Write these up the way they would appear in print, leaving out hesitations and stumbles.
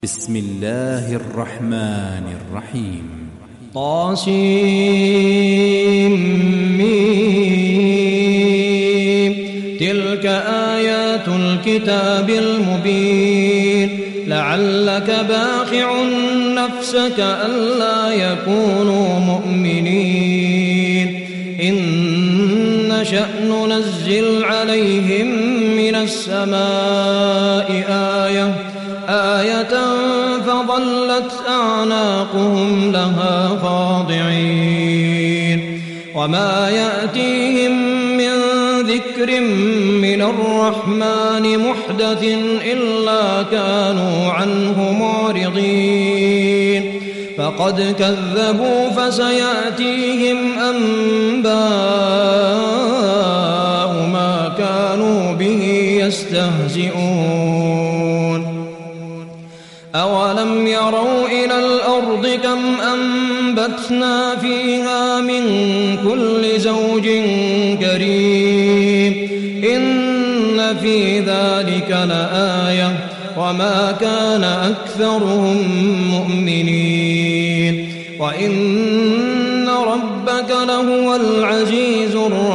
بسم الله الرحمن الرحيم طاسيم تلك آيات الكتاب المبين لعلك باخع نفسك ألا يكونوا مؤمنين إن نشأ ننزل عليهم من السماء آية فظلت أعناقهم لها خاضعين وما يأتيهم من ذكر من الرحمن محدث إلا كانوا عنه معرضين فقد كذبوا فسيأتيهم أنباء ما كانوا به يستهزئون أولم يروا إلى الأرض كم أنبتنا فيها من كل زوج كريم إن في ذلك لآية وما كان أكثرهم مؤمنين وإن ربك لهو العزيز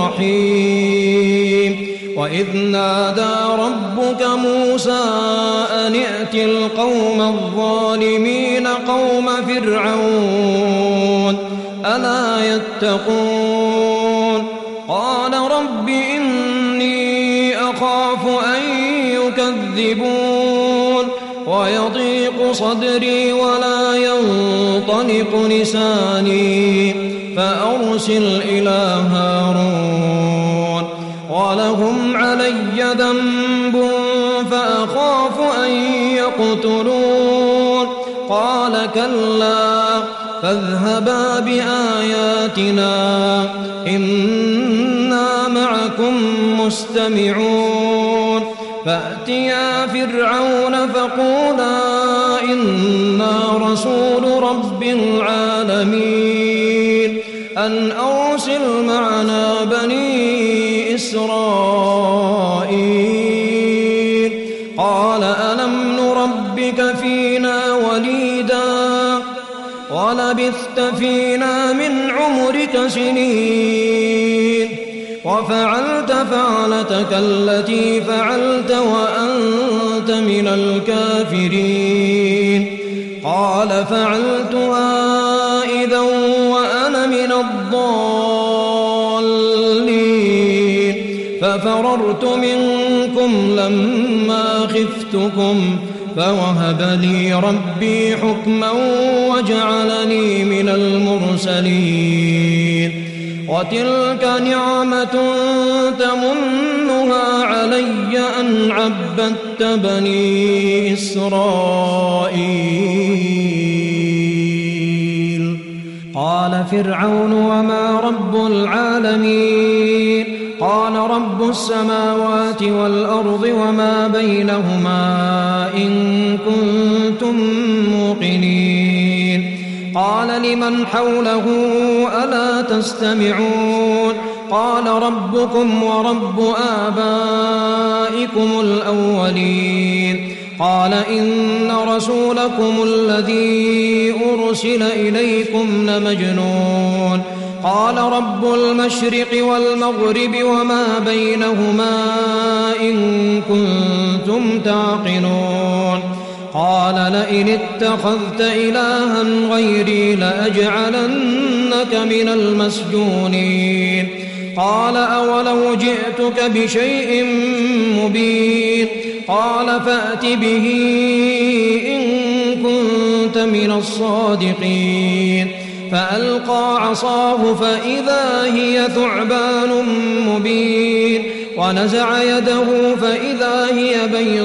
الرحيم وإذ نادى ربك موسى أن ائت القوم الظالمين قوم فرعون ألا يتقون قال رب إني أخاف أن يكذبون ويضيق صدري ولا ينطلق لساني فأرسل إلى هارون ولهم علي ذنب فأخاف أن يقتلون قال كلا فاذهبا بآياتنا إنا معكم مستمعون فأتيا فرعون فقولا إنا رسول رب العالمين أن أرسل معنا بني إسرائيل قال ألم نربك فينا وليدا ولبثت فينا من عمرك سنين وفعلت فعلتك التي فعلت وأنت من الكافرين قال فعلتها إذا وأنا من الضالين ففررت منكم لما خفتكم فوهب لي ربي حكما وجعلني من المرسلين وتلك نعمة تمنها علي أن عبدت بني إسرائيل قال فرعون وما رب العالمين قال رب السماوات والأرض وما بينهما إن كنتم موقنين قال لمن حوله ألا تستمعون قال ربكم ورب آبائكم الأولين قال إن رسولكم الذي أرسل إليكم لمجنون قال رب المشرق والمغرب وما بينهما إن كنتم تعقلون قال لئن اتخذت إلها غيري لأجعلنك من المسجونين قال أولو جئتك بشيء مبين قال فأت به إن كنت من الصادقين فألقى عصاه فإذا هي ثعبان مبين ونزع يده فإذا هي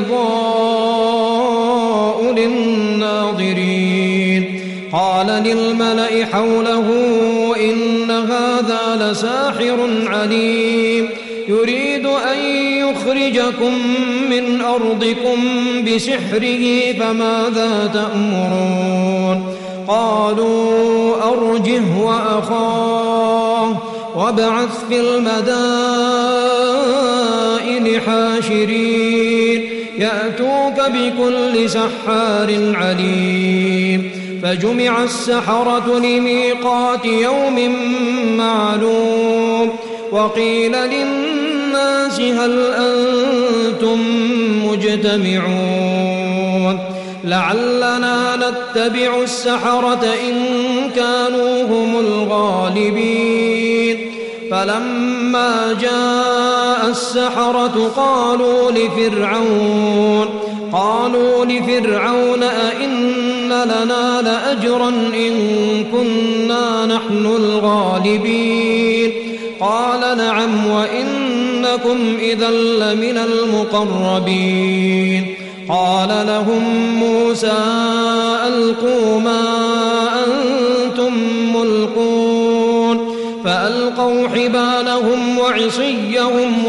بيضاء للناظرين قال للملأ حوله إن هذا لساحر عليم يريد أن يخرجكم من أرضكم بسحره فماذا تأمرون قالوا أرجه وأخاه وابعث في المدائن حاشرين يأتوك بكل سحار عليم فجمع السحرة لميقات يوم معلوم وقيل للناس هل أنتم مجتمعون لعلنا نتبع السحرة إن كانوا هم الغالبين فلما جاء السحرة قالوا لفرعون أئن لنا لأجرا إن كنا نحن الغالبين قال نعم وإنكم إذا لمن المقربين قال لهم موسى ألقوا ما أنتم ملقون فألقوا حبالهم وعصيهم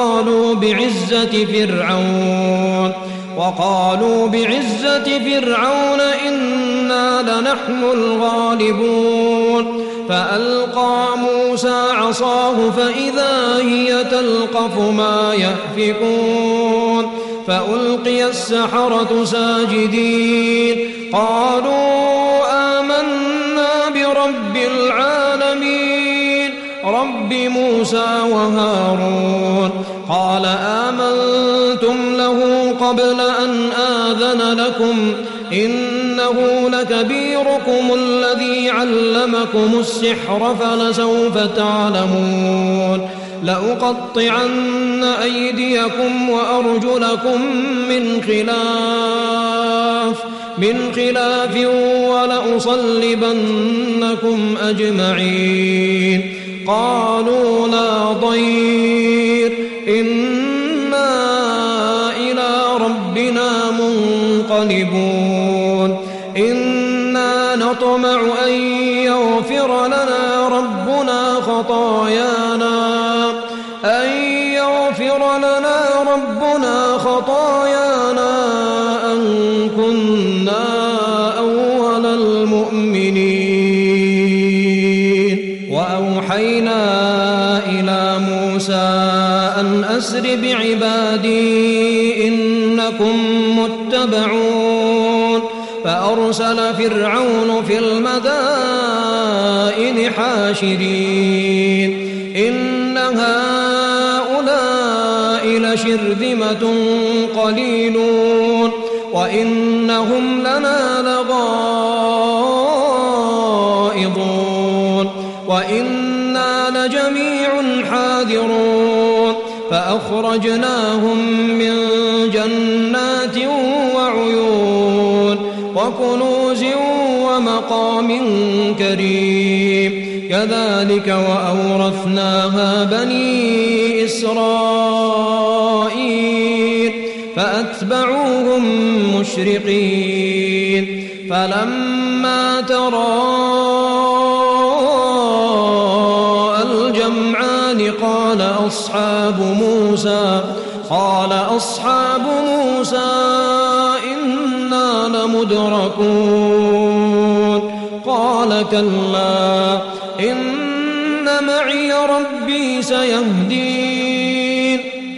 وقالوا بعزة فرعون إنا لنحن الغالبون فألقى موسى عصاه فإذا هي تلقف ما يأفكون فألقي السحرة ساجدين قالوا آمنا برب العالمين رب موسى وهارون قال آمنتم له قبل أن آذن لكم إنه لكبيركم الذي علمكم السحر فلسوف تعلمون لأقطعن أيديكم وأرجلكم من خلاف ولأصلبنكم أجمعين قالوا لا ضير إنا إلى ربنا منقلبون إنا نطمع أن يغفر لنا ربنا خطايانا أن كنا أول المؤمنين وأوحينا إلى موسى أن أسر بعبادي إنكم متبعون فأرسل فرعون في المدائن حاشرين إن هؤلاء لشرذمة قليلون وإنهم لنا لغائظون وإنا لجميع حاذرون فأخرجناهم من جنات وعيون وكنوز ومقام كريم كذلك وأورثناها بني إسرائيل فأتبعوهم مشرقين فلما تراءى الجمعان قال أصحاب موسى إنا لمدركون قال كلا إن معي ربي سيهدين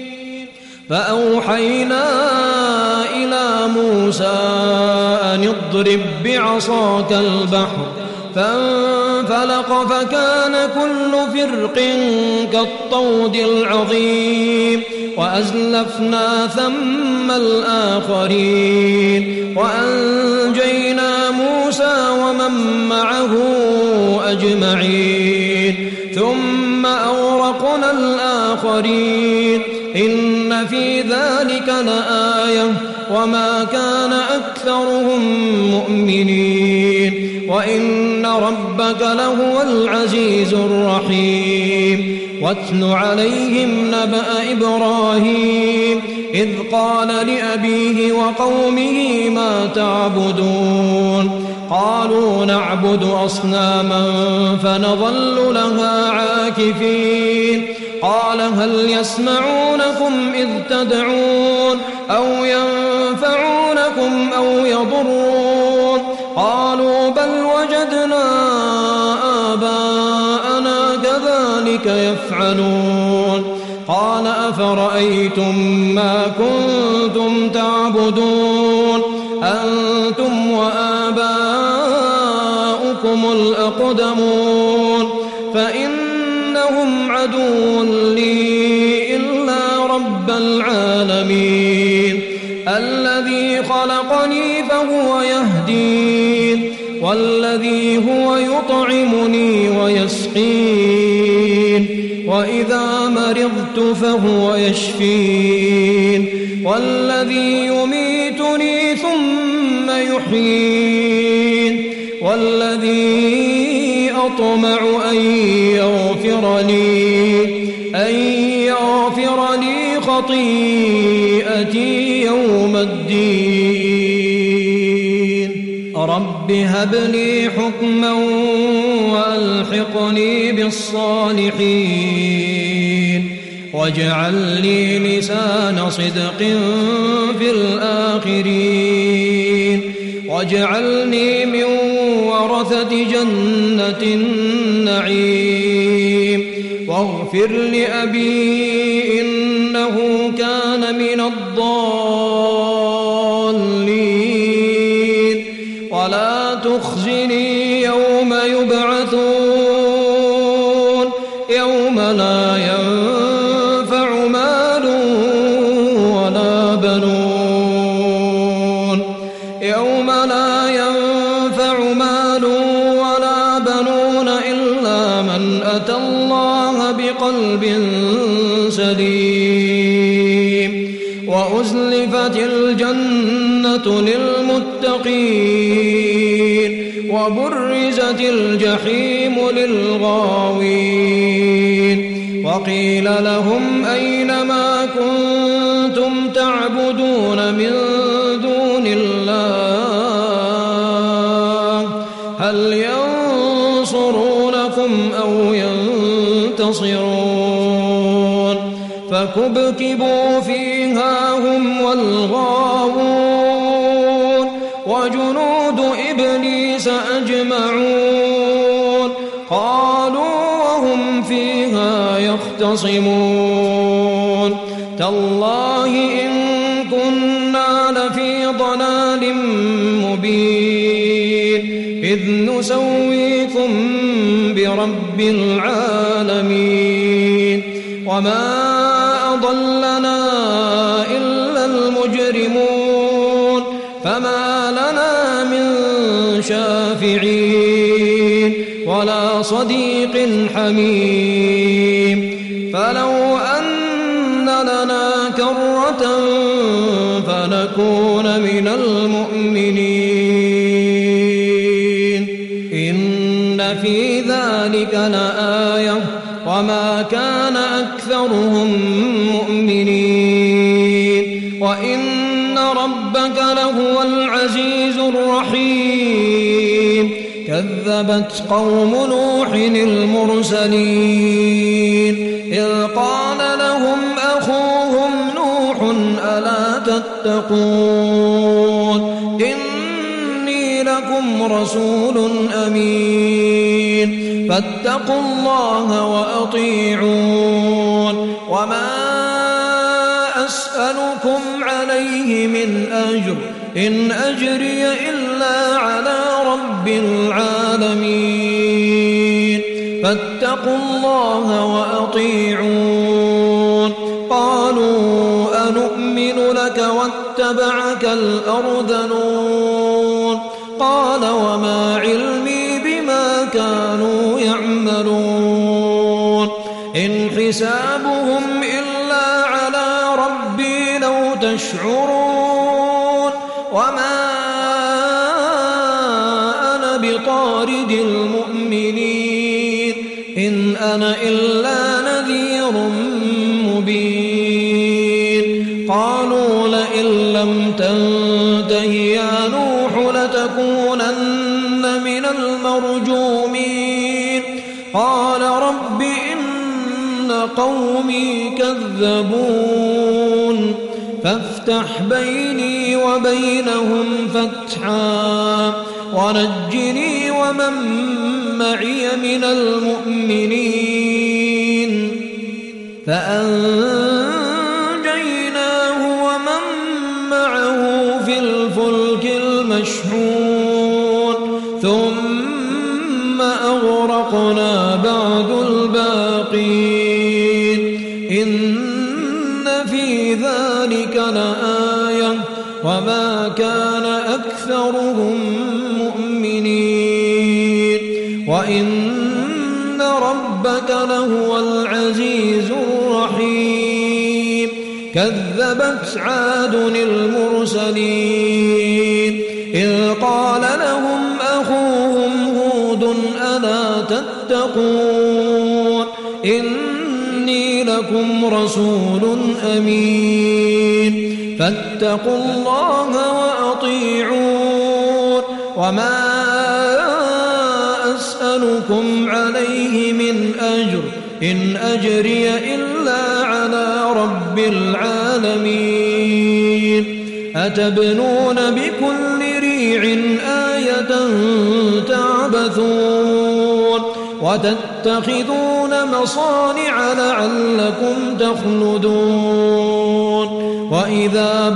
فأوحينا إلى موسى أن اضرب بعصاك البحر فانفلق فكان كل فرق كالطود العظيم وأزلفنا ثم الآخرين وأنجينا موسى ومن معه أجمعين ثم أورقنا الآخرين إن في ذلك لآية وما كان أكثرهم مؤمنين وإن ربك لهو العزيز الرحيم واتل عليهم نبأ إبراهيم إذ قال لأبيه وقومه ما تعبدون قالوا نعبد أصناما فنظل لها عاكفين قال هل يسمعونكم إذ تدعون أو ينفعونكم أو يضرون قالوا بل وجدنا آباءنا كذلك يفعلون قال أفرأيتم ما كنتم تعبدون أنتم وآباؤكم الأقدمون فإنهم عدو لي إلا رب العالمين الذي خلقني فهو يهدين والذي هو يطعمني ويسقين وإذا مرضت فهو يشفين والذي يميتني ثم يحيين والذي أطمع أن يغفر لي خطيئتي يوم الدين رب هب لي حكما وألحقني بالصالحين واجعل لي لسان صدق في الآخرين واجعلني من ورثة جنة النعيم واغفر لأبي إنه كان من الضالين ولا تخزني يوم يبعثون يوم لا ينفع مال ولا بنون يوم لا ينفع مال ولا بنون إلا من أتى الله بقلب سليم وأزلفت الجنة للمتقين وبرزت الجحيم للغاوين وقيل لهم أين ما كنتم تعبدون من دون الله هل ينصرونكم أو ينتصرون فكبكبوا فيها هم والغاوون وجنود إبليس أجمعون قالوا وهم فيها يختصمون تالله إن كنا لفي ضلال مبين إذ نسويكم برب العالمين وما أضلنا إلا المجرمون فما لنا من شافعين ولا صديق حميم فلو أن لنا كرة فنكون من المؤمنين إن في ذلك لآية وما كان أكثرهم مؤمنين وإن ربك لهو العزيز الرحيم كذبت قوم نوح المرسلين إذ قال لهم أخوهم نوح ألا تتقون إني لكم رسول أمين فاتقوا الله وأطيعون وما أسألكم عليه من أجر إن أجري إلا على رب العالمين فاتقوا الله وأطيعون قالوا أنؤمن لك واتبعك الأرذلون قال وما علمي بما كانوا يعملون إن حسابهم إلا على ربي لو تشعرون وما أنا بطارد المؤمنين إن أنا إلا نذير مبين قالوا لئن لم تنته يا نوح لتكونن من المرجومين قال رب إن قومي كذبون فافتح بيني وبينهم فتحا ونجني ومن معي من المؤمنين فأنجيناه ومن معه في الفلك المشحون ثم أغرقنا بعد الباقين إن في ذلك لآية وما كان أكثرهم مؤمنين وإن ربك لهو العزيز الرحيم كذبت عاد المرسلين إذ قال لهم أخوهم هود ألا تتقون إني لكم رسول أمين فاتقوا الله وأطيعون وما أسألكم عليه من أجر إن أجري إلا على رب العالمين أتبنون بكل ريع آية تعبثون وتتخذون مصانع لعلكم تخلدون وإذا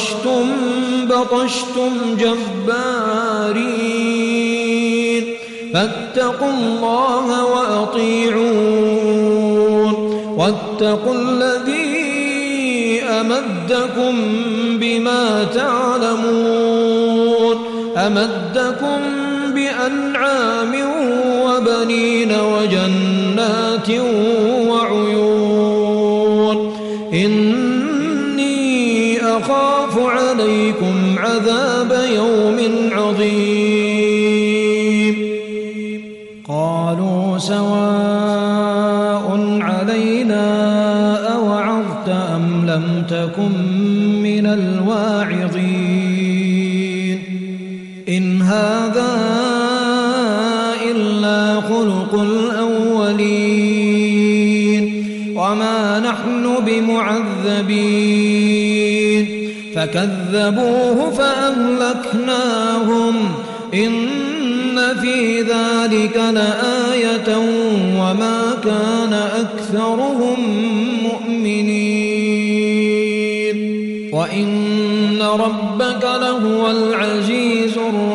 بطشتم جبارين فاتقوا الله وأطيعون واتقوا الذي أمدكم بما تعلمون أمدكم بأنعام وبنين وجنات وعيون إني أخاف عليكم عذاب يوم عظيم قالوا سواء علينا أوعظت أم لم تكن من الواعظين إن هذا إلا خلق الأولين وما نحن بمعذبين فكذبوه فأهلكناهم إن في ذلك لآية وما كان أكثرهم مؤمنين وإن ربك لهو العزيز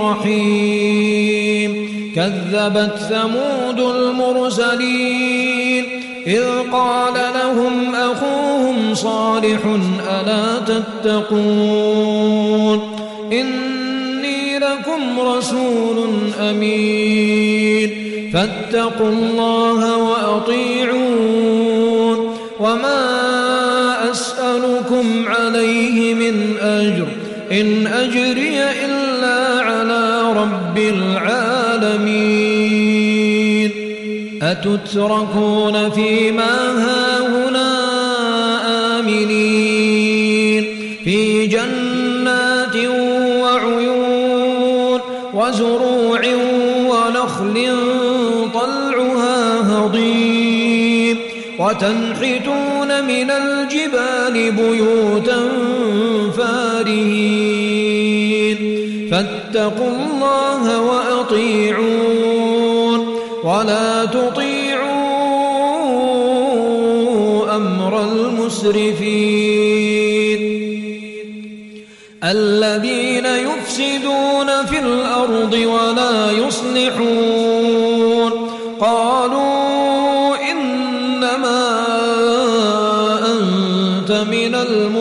الرحيم كذبت ثمود المرسلين إذ قال لهم أخوهم صالح ألا تتقون إني لكم رسول أمين فاتقوا الله وأطيعون وما أسألكم عليه من أجر إن أجري إلا على رب العالمين أتتركون فيما هاهنا آمنين في جنات وعيون وزروع ونخل طلعها هضيم وتنحتون من الجبال بيوتا فارهين فاتقوا الله وأطيعون ولا تطيعوا أمر المسرفين الذين يفسدون في الأرض ولا يصلحون قالوا إنما أنت من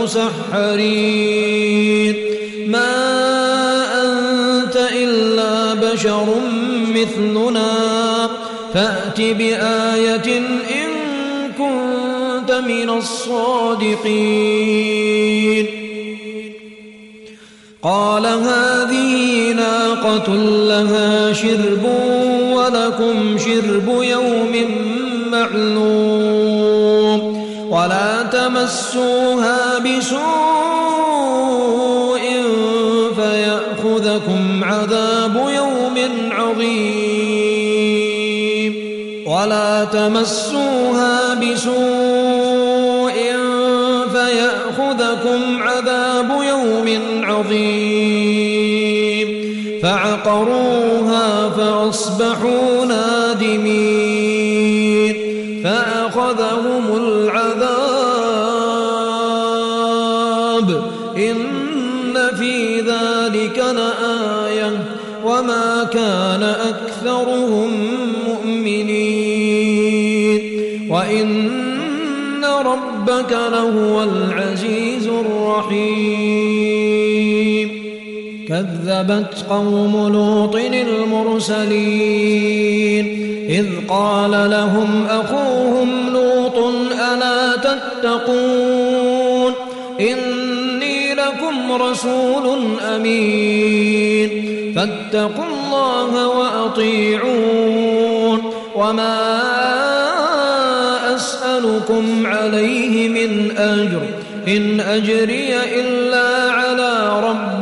المسحرين ما أنت إلا بشر مثلنا فأت بآية إن كنت من الصادقين قال هذه ناقة لها شرب ولكم شرب يوم معلوم ولا تمسوها بسوء فيأخذكم عذاب يوم عظيم ولا تمسوها بسوء فيأخذكم عذاب يوم عظيم فعقروها فأصبحوا نادمين فأخذ فأخذهم العذاب إن في ذلك لآية وما كان أكثرهم مؤمنين وإن ربك لهو العزيز الرحيم كذبت قوم لوط المرسلين إذ قال لهم أخوهم لوط ألا تتقون إني لكم رسول أمين فاتقوا الله وأطيعون وما أسألكم عليه من أجر إن أجري إلا على رب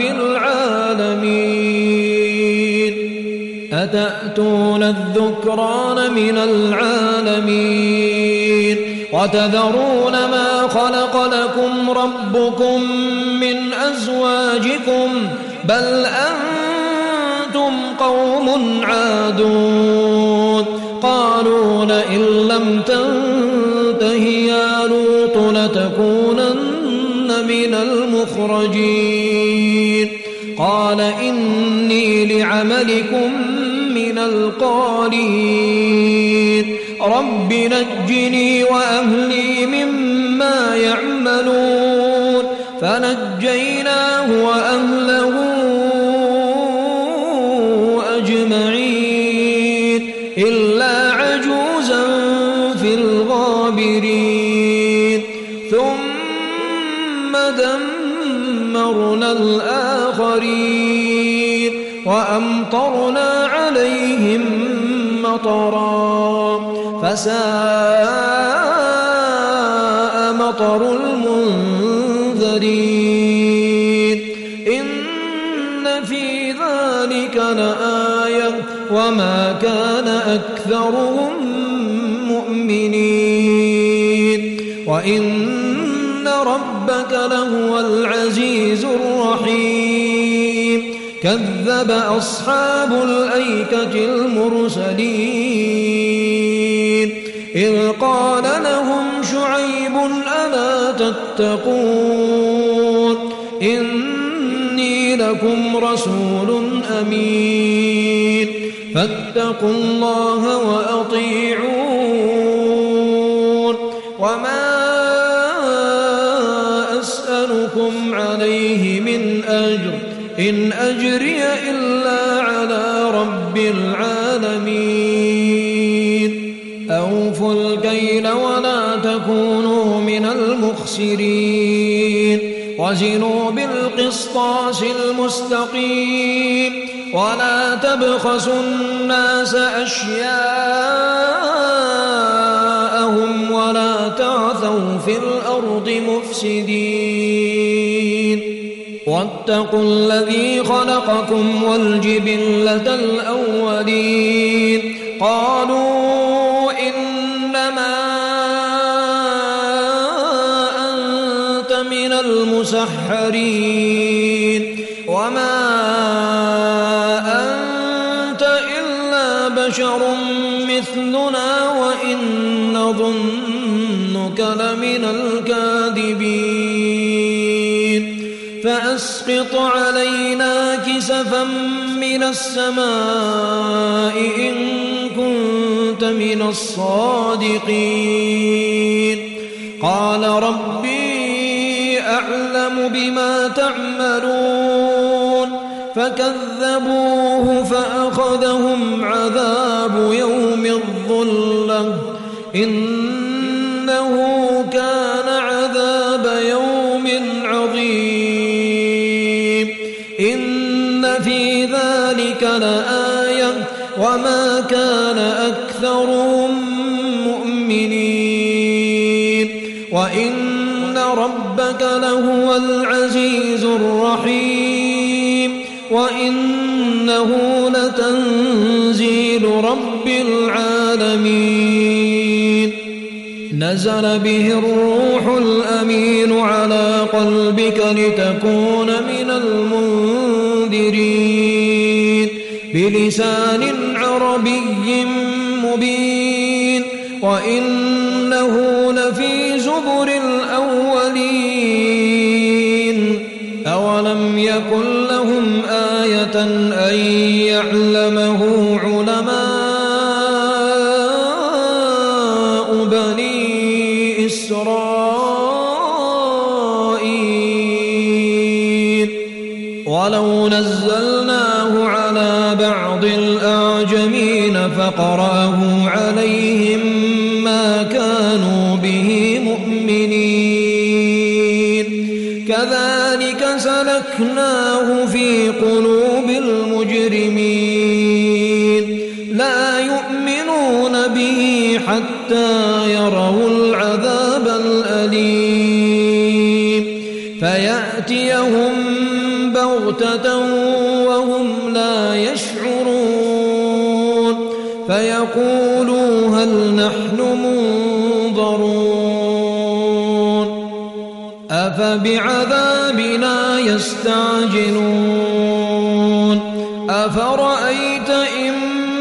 العالمين أتأتون الذكران من العالمين وتذرون ما خلق لكم ربكم من أزواجكم بل أنتم قوم عادون قالوا لئن لم تنته يا لوط لتكونن من المخرجين قال إني لعملكم من القالين رب نجني وأهلي مما يعملون فنجيناه وأهله أجمعين إلا عجوزا في الغابرين ثم دمرنا الآخرين وأمطرنا عليهم مطرا فساء مطر المنذرين إن في ذلك لآية وما كان أكثرهم مؤمنين وإن ربك لهو العزيز الرحيم كذب أصحاب الأيكة المرسلين إذ قال لهم شعيب ألا تتقون إني لكم رسول أمين فاتقوا الله وأطيعون وما أسألكم عليه من أجر إن أجري إلا على رب العالمين أوفوا الكيل ولا تكونوا من المخسرين وزنوا بالقسطاس المستقيم ولا تبخسوا الناس أشياءهم ولا تعثوا في الأرض مفسدين واتقوا الذي خلقكم والجبلة الأولين قالوا إنما أنت من المسحرين وما أنت إلا بشر مثلنا وإن نظنك لمن الكاذبين فأسقط علينا كسفا من السماء إن كنت من الصادقين قال ربي أعلم بما تعملون فكذبوه فأخذهم عذاب يوم الظلة إنه كان عذاب يوم عظيم إن في ذلك لآية وما كان أكثرهم مؤمنين وإن ربك لهو العزيز الرحيم وإنه لتنزيل رب العالمين نزل به الروح الأمين على قلبك لتكون من المنذرين بلسان عربي مبين وإنه لفي زبر الأولين أولم يكن لهم آية أن يعلمه علماء بني إسرائيل ولو نزلناه على بعض الأعجمين فقرأه عليهم ما كانوا به مؤمنين كذلك سلكناه في قلوب المجرمين لا يؤمنون به حتى يروا العذاب الأليم فيأتيهم بغتة وهم لا يشعرون فيقولوا هل نحن منظرون أفبعذابنا يستعجلون أفرأيت إن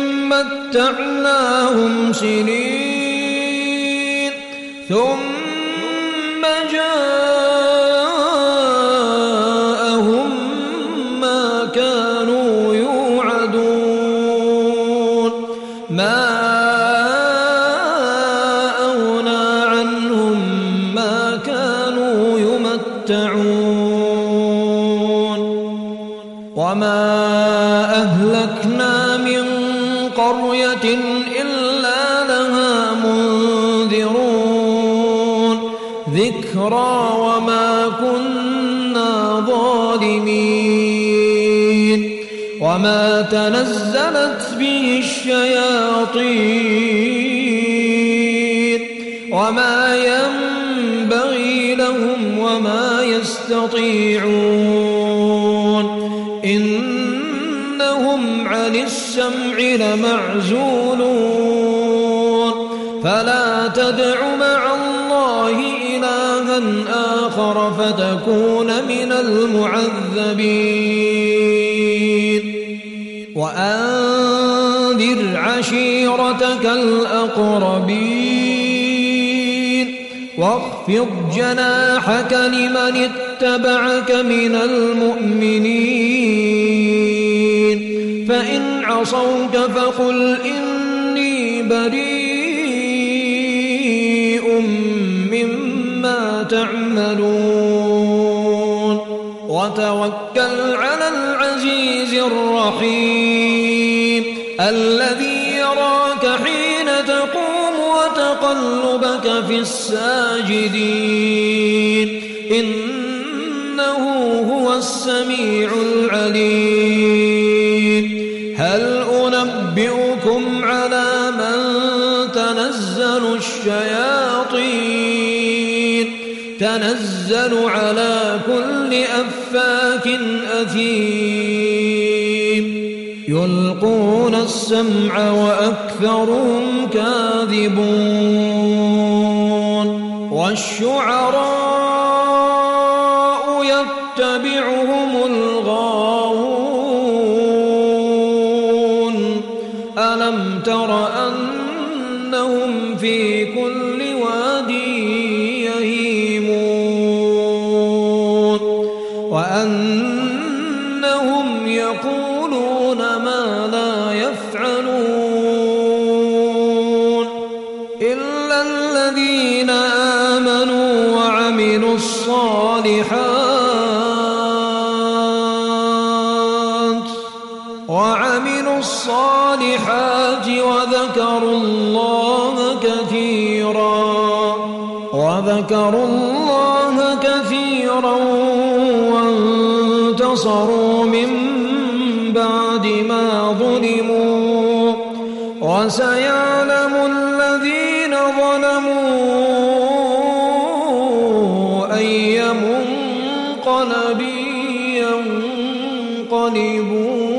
متعناهم سنين ثم جاءهم ما كانوا يوعدون ما أغنى عنهم ما كانوا يمتعون وما أهلكنا من قرية إلا لها منذرون ذكرى وما كنا ظالمين وما تنزلت به الشياطين وما ينبغي لهم وما يستطيعون إنهم عن السمع لمعزولون فلا تدع مع الله إلها آخر فتكون من المعذبين وأنذر عشيرتك الأقربين واخفض جناحك لمن اتبعك من المؤمنين فإن عصوك فقل إني بريء مما تعملون وتوكل على العزيز الرحيم الذي يراك حين تقوم وتقلبك في الساجدين إنه هو السميع العليم هل أنبئكم على من تنزل الشياطين تنزل على كل أفاك أثيم يلقون السمع وأكثرهم كاذبون والشعراء يتبعهم الغاوون ألم تر أنهم في كل واد يهيمون وأنهم يقولون ما لا يفعلون إلا الذين آمنوا وعملوا الصالحات وذكروا الله كثيرا وانتصروا من بعد ما ظلموا وسيعلم الذين ظلموا أي منقلب ينقلبون